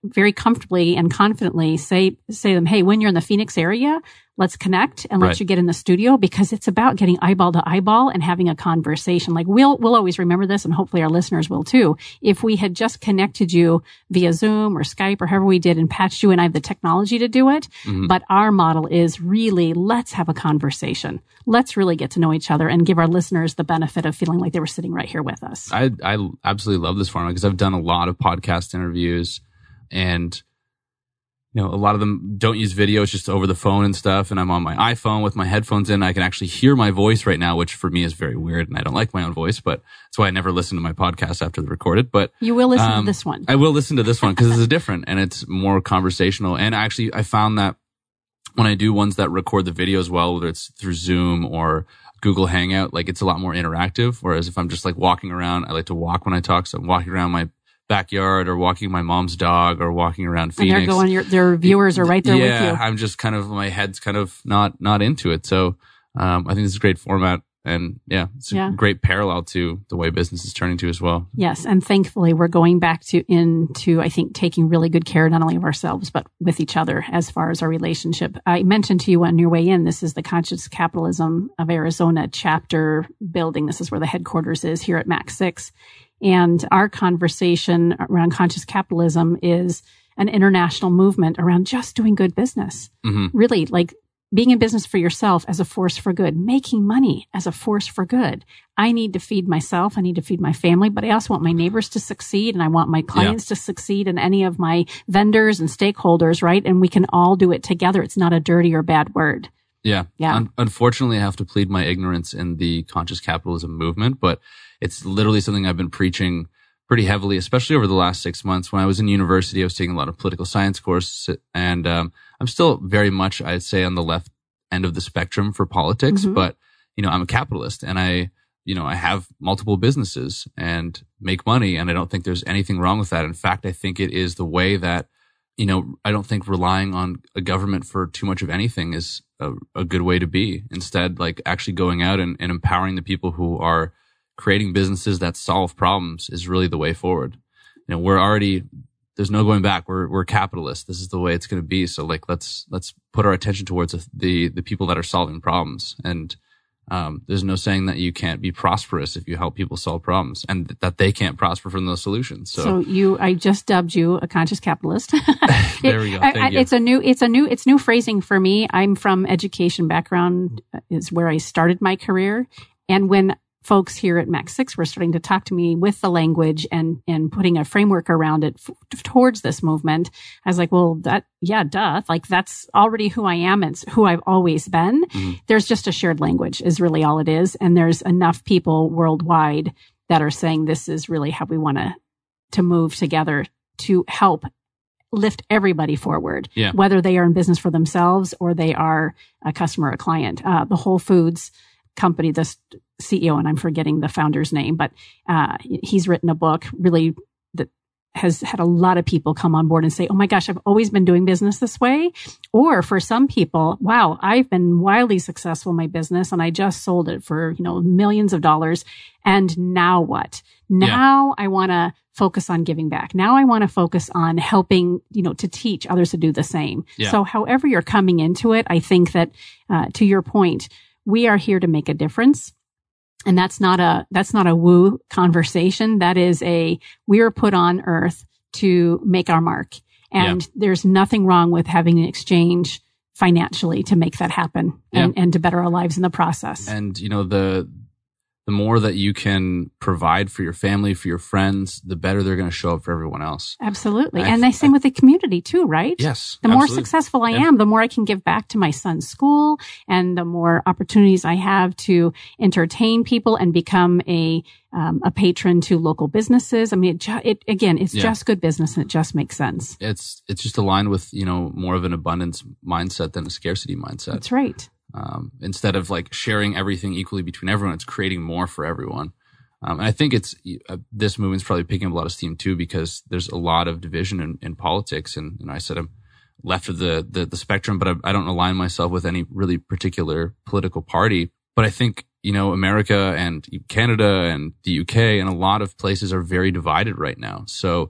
very comfortably and confidently say, say to them, hey, when you're in the Phoenix area, let's connect and let
Right.
you get in the studio, because it's about getting eyeball to eyeball and having a conversation. Like we'll, we'll always remember this, and hopefully our listeners will too. If we had just connected you via Zoom or Skype or however we did and patched you, and I have the technology to do it. Mm-hmm. But our model is really, let's have a conversation. Let's really get to know each other and give our listeners the benefit of feeling like they were sitting right here with us.
I, I absolutely love this format because I've done a lot of podcast interviews, and you know, a lot of them don't use video. It's just over the phone and stuff. And I'm on my iPhone with my headphones in. I can actually hear my voice right now, which for me is very weird. And I don't like my own voice, but that's why I never listen to my podcast after they record it. But
you will listen
um,
to this one.
I will listen to this one because it's different and it's more conversational. And actually, I found that when I do ones that record the video as well, whether it's through Zoom or Google Hangout, like it's a lot more interactive. Whereas if I'm just like walking around, I like to walk when I talk. So I'm walking around my backyard or walking my mom's dog or walking around Phoenix.
And they're going, your, their viewers are right there
yeah,
with you.
I'm just kind of, my head's kind of not, not into it. So, um, I think this is a great format, and yeah, it's a
yeah.
great parallel to the way business is turning to as well.
Yes. And thankfully we're going back to into, I think, taking really good care, not only of ourselves, but with each other as far as our relationship. I mentioned to you on your way in, this is the Conscious Capitalism of Arizona chapter building. This is where the headquarters is here at Mac six. And our conversation around conscious capitalism is an international movement around just doing good business. Mm-hmm. Really, like being in business for yourself as a force for good, making money as a force for good. I need to feed myself. I need to feed my family, but I also want my neighbors to succeed, and I want my clients yeah. to succeed, and any of my vendors and stakeholders, right? And we can all do it together. It's not a dirty or bad word.
Yeah.
Yeah.
Un- unfortunately, I have to plead my ignorance in the conscious capitalism movement, but it's literally something I've been preaching pretty heavily, especially over the last six months. When I was in university, I was taking a lot of political science courses, and um, I'm still very much, I'd say, on the left end of the spectrum for politics. Mm-hmm. But, you know, I'm a capitalist, and I, you know, I have multiple businesses and make money, and I don't think there's anything wrong with that. In fact, I think it is the way that, you know, I don't think relying on a government for too much of anything is a, a good way to be. Instead, like actually going out and, and empowering the people who are creating businesses that solve problems is really the way forward. You know, we're already, there's no going back. We're, we're capitalists. This is the way it's going to be. So like, let's, let's put our attention towards the, the people that are solving problems. And, um, there's no saying that you can't be prosperous if you help people solve problems, and th- that they can't prosper from those solutions. So,
so you, I just dubbed you a conscious capitalist.
There we go. Thank
I, I,
you.
It's a new, it's a new, it's new phrasing for me. I'm from education background, is where I started my career. And when folks here at Mac six were starting to talk to me with the language and, and putting a framework around it f- towards this movement, I was like, well, that, yeah, duh. Like that's already who I am. It's who I've always been. Mm-hmm. There's just a shared language is really all it is. And there's enough people worldwide that are saying this is really how we want to, to move together to help lift everybody forward,
yeah.
whether they are in business for themselves or they are a customer or a client. Uh, the Whole Foods company, this C E O, and I'm forgetting the founder's name, but uh, he's written a book really that has had a lot of people come on board and say, oh my gosh, I've always been doing business this way. Or for some people, wow, I've been wildly successful in my business and I just sold it for, you know, millions of dollars. And now what? Now yeah. I want to focus on giving back. Now I want to focus on helping, you know, to teach others to do the same.
Yeah.
So however you're coming into it, I think that uh, to your point, we are here to make a difference. And that's not a, that's not a woo conversation. That is a, we are put on earth to make our mark. And yeah. there's nothing wrong with having an exchange financially to make that happen and, yeah. and to better our lives in the process.
And, you know, the, the more that you can provide for your family, for your friends, the better they're going to show up for everyone else.
Absolutely. And the same I, with the community too, right?
Yes.
The
absolutely.
more successful I yeah. am, the more I can give back to my son's school and the more opportunities I have to entertain people and become a, um, a patron to local businesses. I mean, it, ju- it again, it's yeah. just good business and it just makes sense.
It's, it's just aligned with, you know, more of an abundance mindset than a scarcity mindset.
That's right.
Um, instead of like sharing everything equally between everyone, it's creating more for everyone. Um, and I think it's, uh, this movement's probably picking up a lot of steam too, because there's a lot of division in, in politics. And, and I said, I'm left of the, the, the spectrum, but I, I don't align myself with any really particular political party. But I think, you know, America and Canada and the U K and a lot of places are very divided right now. So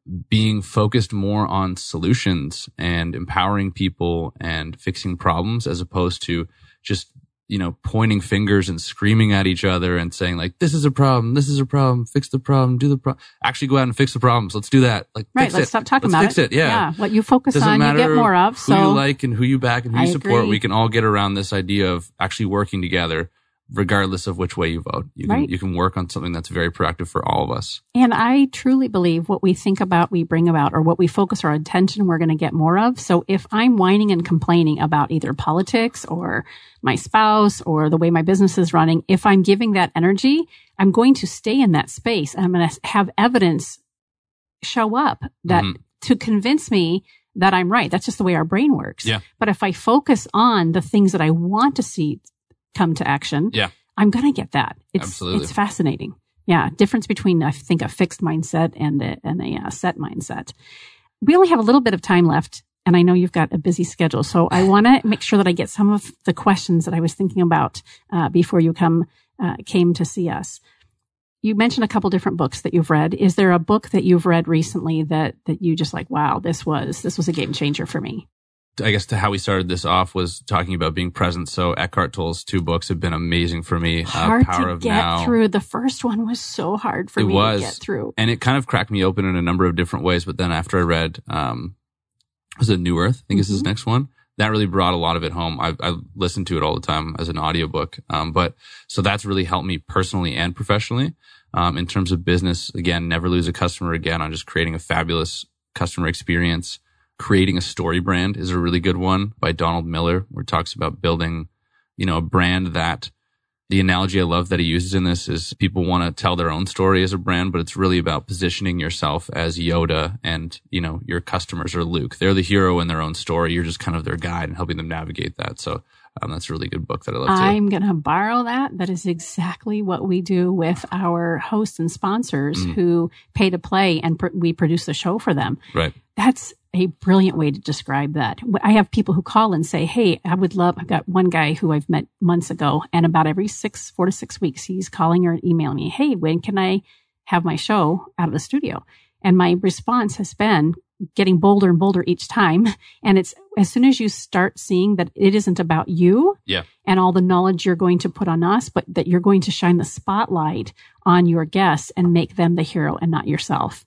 being focused more on solutions and empowering people and fixing problems as opposed to just, you know, pointing fingers and screaming at each other and saying like, this is a problem, this is a problem, fix the problem, do the problem. Actually go out and fix the problems. Let's do that. Like,
right,
fix
let's
it.
stop talking
let's
about
fix it. it. Yeah.
yeah. What you focus
Doesn't
on,
matter
you get more of.
Who
So
you like and who you back and who you
I
support.
agree.
We can all get around this idea of actually working together regardless of which way you vote. You can,
right.
you can work on something that's very productive for all of us.
And I truly believe what we think about, we bring about, or what we focus our attention, we're going to get more of. So if I'm whining and complaining about either politics or my spouse or the way my business is running, if I'm giving that energy, I'm going to stay in that space and I'm going to have evidence show up that
Mm-hmm.
to convince me that I'm right. That's just the way our brain works.
Yeah.
But if I focus on the things that I want to see come to action,
Yeah.
I'm going to get that. It's,
Absolutely.
It's fascinating. Yeah. Difference between, I think, a fixed mindset and a, and a uh, set mindset. We only have a little bit of time left, and I know you've got a busy schedule. So I want to make sure that I get some of the questions that I was thinking about uh, before you come uh, came to see us. You mentioned a couple different books that you've read. Is there a book that you've read recently that that you just like, wow, this was this was a game changer for me?
I guess to how we started this off was talking about being present. So Eckhart Tolle's two books have been amazing for me.
Hard
uh, Power
to
of
get
Now.
through. The first one was so hard for
It
me
was.
to get through.
And it kind of cracked me open in a number of different ways. But then after I read, um, was it New Earth? I think mm-hmm. is his next one. That really brought a lot of it home. I, I listened to it all the time as an audiobook. Um, but so that's really helped me personally and professionally. Um, in terms of business, again, never lose a customer again on just creating a fabulous customer experience. Creating a story brand is a really good one by Donald Miller, where it talks about building, you know, a brand that the analogy I love that he uses in this is people want to tell their own story as a brand, but it's really about positioning yourself as Yoda and, you know, your customers are Luke. They're the hero in their own story. You're just kind of their guide and helping them navigate that. So um, that's a really good book that I love too.
I'm going to borrow that. That is exactly what we do with our hosts and sponsors mm. who pay to play and pr- we produce the show for them.
Right.
That's a brilliant way to describe that. I have people who call and say, hey, I would love, I've got one guy who I've met months ago, and about every six, four to six weeks, he's calling or emailing me, hey, when can I have my show out of the studio? And my response has been getting bolder and bolder each time. And it's as soon as you start seeing that it isn't about you
yeah.
and all the knowledge you're going to put on us, but that you're going to shine the spotlight on your guests and make them the hero and not yourself.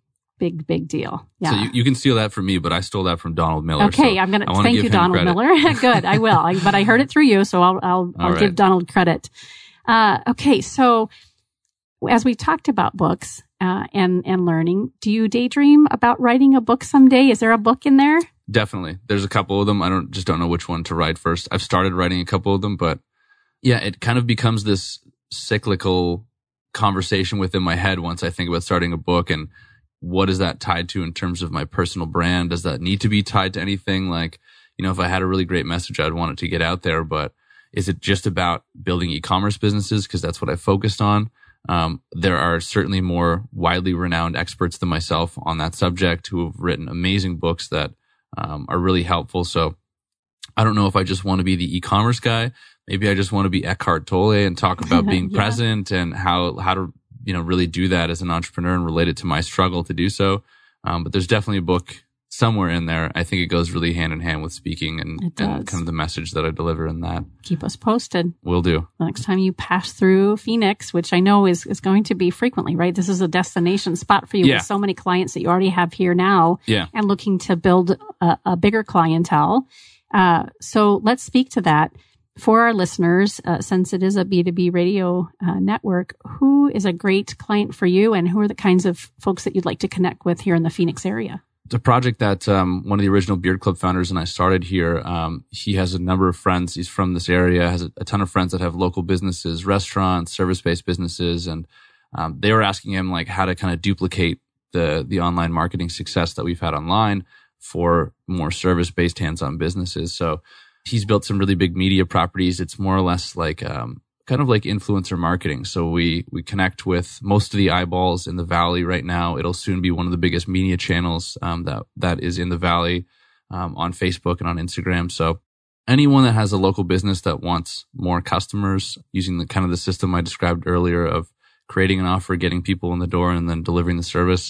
Big, big deal. Yeah.
So you, you can steal that from me, but I stole that from Donald Miller.
Okay,
so
I'm going to
I
thank you, Donald Miller. Good, I will. I, but I heard it through you, so I'll I'll, I'll
right.
give Donald credit. Uh, okay, so as we talked about books uh, and and learning, do you daydream about writing a book someday? Is there a book in there?
Definitely. There's a couple of them. I don't just don't know which one to write first. I've started writing a couple of them, but yeah, it kind of becomes this cyclical conversation within my head once I think about starting a book and what is that tied to in terms of my personal brand? Does that need to be tied to anything? Like, you know, if I had a really great message, I'd want it to get out there, but is it just about building e-commerce businesses? Because that's what I focused on. Um, there are certainly more widely renowned experts than myself on that subject who have written amazing books that um, are really helpful. So I don't know if I just want to be the e-commerce guy. Maybe I just want to be Eckhart Tolle and talk about being yeah. present and how, how to, you know, really do that as an entrepreneur and relate it to my struggle to do so. Um, but there's definitely a book somewhere in there. I think it goes really hand in hand with speaking and, and kind of the message that I deliver in that.
Keep us posted.
Will do.
The next time you pass through Phoenix, which I know is, is going to be frequently, right? This is a destination spot for you
yeah.
with so many clients that you already have here now
yeah.
and looking to build a, a bigger clientele. Uh, so let's speak to that. For our listeners, uh, since it is a B two B radio uh, network, who is a great client for you and who are the kinds of folks that you'd like to connect with here in the Phoenix area?
It's a project that um, one of the original Beard Club founders and I started here. Um, he has a number of friends. He's from this area, has a, a ton of friends that have local businesses, restaurants, service-based businesses. And um, they were asking him like how to kind of duplicate the the online marketing success that we've had online for more service-based hands-on businesses. So he's built some really big media properties. It's more or less like um, kind of like influencer marketing. So we we connect with most of the eyeballs in the Valley right now. It'll soon be one of the biggest media channels um, that that is in the Valley um, on Facebook and on Instagram. So anyone that has a local business that wants more customers using the kind of the system I described earlier of creating an offer, getting people in the door, and then delivering the service.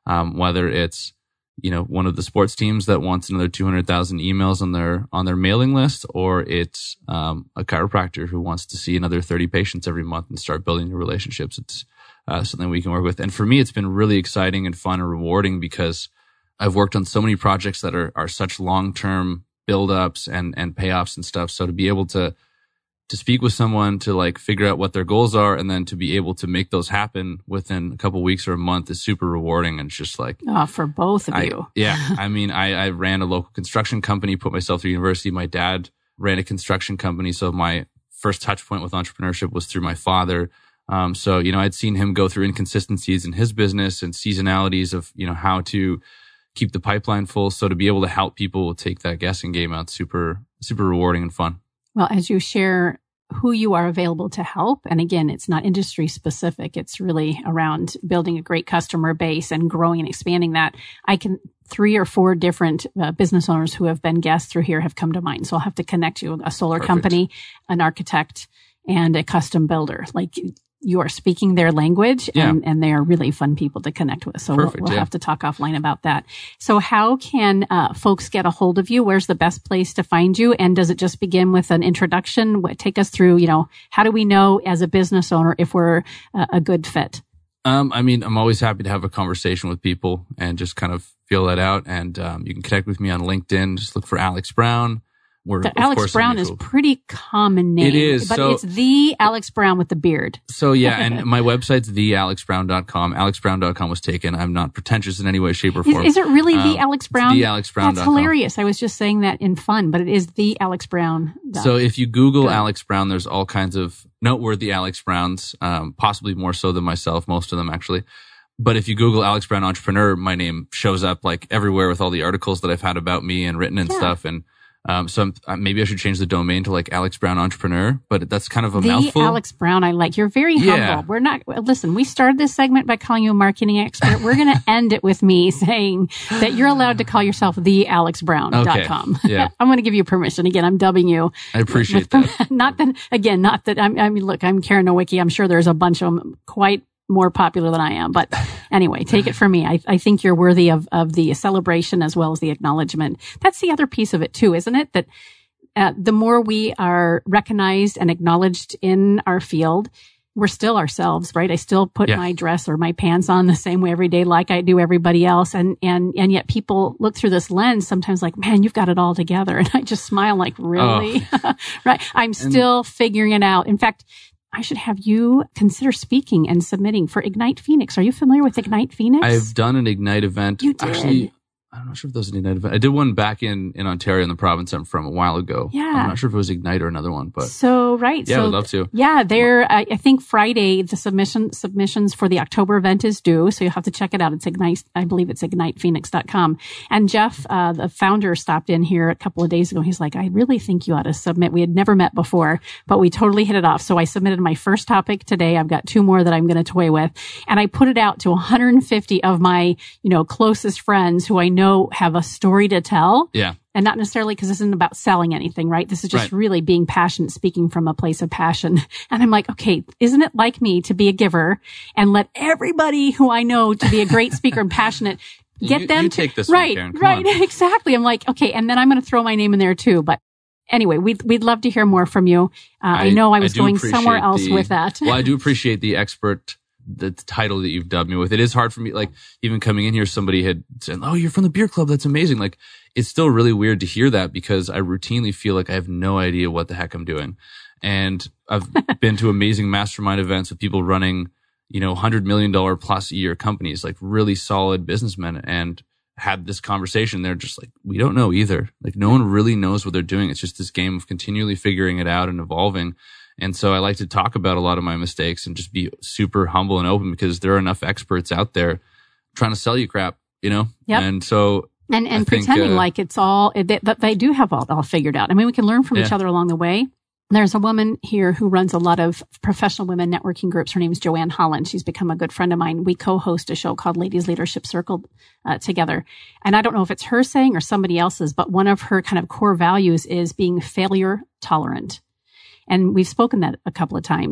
um, whether it's, you know, one of the sports teams that wants another two hundred thousand emails on their, on their mailing list, or it's, um, a chiropractor who wants to see another thirty patients every month and start building new relationships. It's, uh, something we can work with. And for me, it's been really exciting and fun and rewarding because I've worked on so many projects that are, are such long-term build-ups and, and payoffs and stuff. So to be able to, to speak with someone to like figure out what their goals are and then to be able to make those happen within a couple of weeks or a month is super rewarding. And it's just like,
oh, for both of
I,
you.
Yeah. I mean, I, I ran a local construction company, put myself through university. My dad ran a construction company. So my first touch point with entrepreneurship was through my father. Um, so, you know, I'd seen him go through inconsistencies in his business and seasonalities of, you know, how to keep the pipeline full. So to be able to help people take that guessing game out, super, super rewarding and fun.
Well, as you share who you are available to help, and again, it's not industry specific. It's really around building a great customer base and growing and expanding that. I can, three or four different uh, business owners who have been guests through here have come to mind. So I'll have to connect you, a solar
Perfect.
company, an architect, and a custom builder. Like, you are speaking their language,
Yeah.
and, and they are really fun people to connect with. So
Perfect,
we'll, we'll
yeah.
have to talk offline about that. So how can uh, folks get a hold of you? Where's the best place to find you? And does it just begin with an introduction? What, take us through, you know, how do we know as a business owner if we're uh, a good fit?
Um, I mean, I'm always happy to have a conversation with people and just kind of feel that out. And um, you can connect with me on LinkedIn. Just look for Alex Brown. We're,
The
of
Alex
course,
Brown is
mutual.
pretty common name.
It is,
But
so-
it's the Alex Brown with the beard.
So yeah, and my website's the alex brown dot com. alex brown dot com was taken. I'm not pretentious in any way, shape, or
Is,
form.
is it really the
Um,
Alex
it's
Brown?
the alex brown dot
That's
com.
hilarious. I was just saying that in fun, but it is the Alex Brown.
So if you Google
Good.
Alex Brown, there's all kinds of noteworthy Alex Browns, um, possibly more so than myself, most of them actually. But if you Google Alex Brown Entrepreneur, my name shows up like everywhere with all the articles that I've had about me and written and
Yeah.
stuff. And um, so I'm, uh, maybe I should change the domain to like Alex Brown Entrepreneur, but that's kind of a
The
mouthful.
Alex Brown, I like. You're very
Yeah.
humble. We're not, listen, we started this segment by calling you a marketing expert. We're going to end it with me saying that you're allowed to call yourself the alex brown dot com.
Okay. Yeah.
I'm going to give you permission. Again, I'm dubbing you.
I appreciate
with-
that.
Not that, again, not that, I'm, I mean, look, I'm Karen Nowicki. I'm sure there's a bunch of them quite more popular than I am. But anyway, take it from me. I, I think you're worthy of, of the celebration as well as the acknowledgement. That's the other piece of it too, isn't it? That uh, the more we are recognized and acknowledged in our field, we're still ourselves, right? I still put
Yeah.
my dress or my pants on the same way every day like I do everybody else. And, and, and yet people look through this lens sometimes like, man, you've got it all together. And I just smile like, really?
Oh.
Right. I'm still figuring it out. In fact, I should have you consider speaking and submitting for Ignite Phoenix. Are you familiar with Ignite Phoenix?
I've done an Ignite event.
You did.
Actually, I'm not sure if that was an Ignite event. I did one back in, in Ontario in the province I'm from a while ago.
Yeah.
I'm not sure if it was Ignite or another one, but
So, right.
yeah,
so,
I would love to.
Yeah, there, I, I think Friday, the submission, submissions for the October event is due. So you'll have to check it out. It's Ignite, I believe it's ignite phoenix dot com. And Jeff, uh, the founder, stopped in here a couple of days ago. He's like, I really think you ought to submit. We had never met before, but we totally hit it off. So I submitted my first topic today. I've got two more that I'm going to toy with. And I put it out to one hundred fifty of my, you know, closest friends who I know have a story to tell.
Yeah.
And not necessarily because this isn't about selling anything, right? This is just
Right.
really being passionate, speaking from a place of passion. And I'm like, okay, isn't it like me to be a giver and let everybody who I know to be a great speaker and passionate get
You-
them
you
to,
take this one,
right,
Karen. Come
right,
on.
exactly. I'm like, okay, and then I'm going to throw my name in there too. But anyway, we'd we'd love to hear more from you. Uh, I, I know I was
do
going somewhere
appreciate
else
the-
with that.
Well, I do appreciate the expert, the title that you've dubbed me with. It is hard for me, like even coming in here, somebody had said, "Oh, you're from the beer club. That's amazing." Like it's still really weird to hear that because I routinely feel like I have no idea what the heck I'm doing. And I've been to amazing mastermind events with people running, you know, one hundred million dollars plus a year companies, like really solid businessmen, and had this conversation. They're just like, we don't know either. Like no one really knows what they're doing. It's just this game of continually figuring it out and evolving. And so I like to talk about a lot of my mistakes and just be super humble and open because there are enough experts out there trying to sell you crap, you know?
Yep.
And so
And and
I think,
pretending
uh,
like it's all that they, they do have all, all figured out. I mean, we can learn from each
Yeah.
other along the way. There's a woman here who runs a lot of professional women networking groups. Her name is Joanne Holland. She's become a good friend of mine. We co-host a show called Ladies Leadership Circle uh, together. And I don't know if it's her saying or somebody else's, but one of her kind of core values is being failure tolerant. And we've spoken that a couple of times.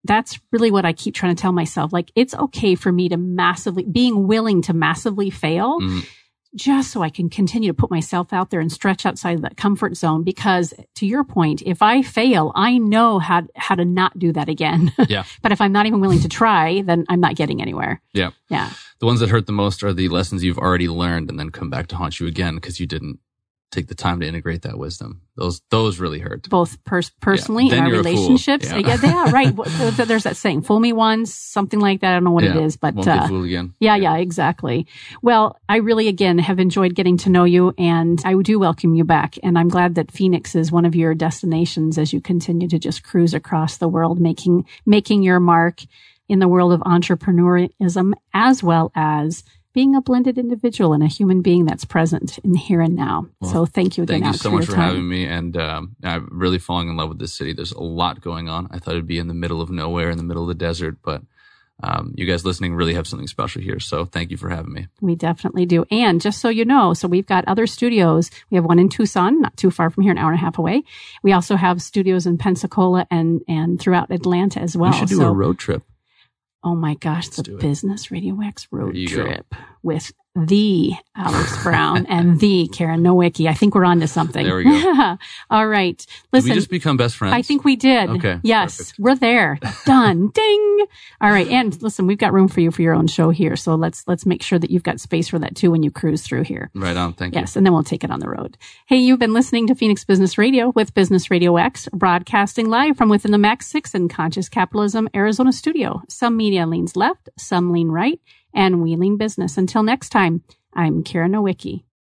that's really what I keep trying to tell myself. Like, it's okay for me to massively, being willing to massively fail, mm-hmm. just so I can continue to put myself out there and stretch outside of that comfort zone. Because to your point, if I fail, I know how, how to not do that again.
Yeah.
But if I'm not even willing to try, then I'm not getting anywhere.
Yeah.
Yeah.
The ones that hurt the most are the lessons you've already learned and then come back to haunt you again because you didn't take the time to integrate that wisdom. Those those really hurt.
Both pers- personally
yeah.
in our relationships.
Yeah.
yeah, yeah, right. There's that saying, fool me once, something like that. I don't know what
yeah.
it is, but
won't
uh,
get fooled again.
Yeah, yeah, exactly. Well, I really, again, have enjoyed getting to know you, and I do welcome you back. And I'm glad that Phoenix is one of your destinations as you continue to just cruise across the world, making making your mark in the world of entrepreneurism, as well as being a blended individual and a human being that's present in the here and now.
Well,
so thank you again.
Thank you so
for
much for
time.
having me. And um, I'm really falling in love with this city. There's a lot going on. I thought it'd be in the middle of nowhere, in the middle of the desert, but um, you guys listening really have something special here. So thank you for having me.
We definitely do. And just so you know, so we've got other studios. We have one in Tucson, not too far from here, an hour and a half away. We also have studios in Pensacola and, and throughout Atlanta as well.
We should do
so,
a road trip.
Oh my gosh,
Let's
the Business Radio X road trip
go.
with the Alex Brown and the Karen Nowicki. I think we're on to something.
There we go.
All right. Listen.
Did we just become best friends?
I think we did.
Okay.
Yes.
Perfect.
We're there. Done. Ding. All right. And listen, we've got room for you for your own show here. So let's, let's make sure that you've got space for that too when you cruise through here.
Right on. Thank
yes,
you.
Yes. And then we'll take it on the road. Hey, you've been listening to Phoenix Business Radio with Business Radio X, broadcasting live from within the Max six and Conscious Capitalism Arizona studio. Some media leans left, some lean right, and we lean business. Until next time, I'm Karen Nowicki.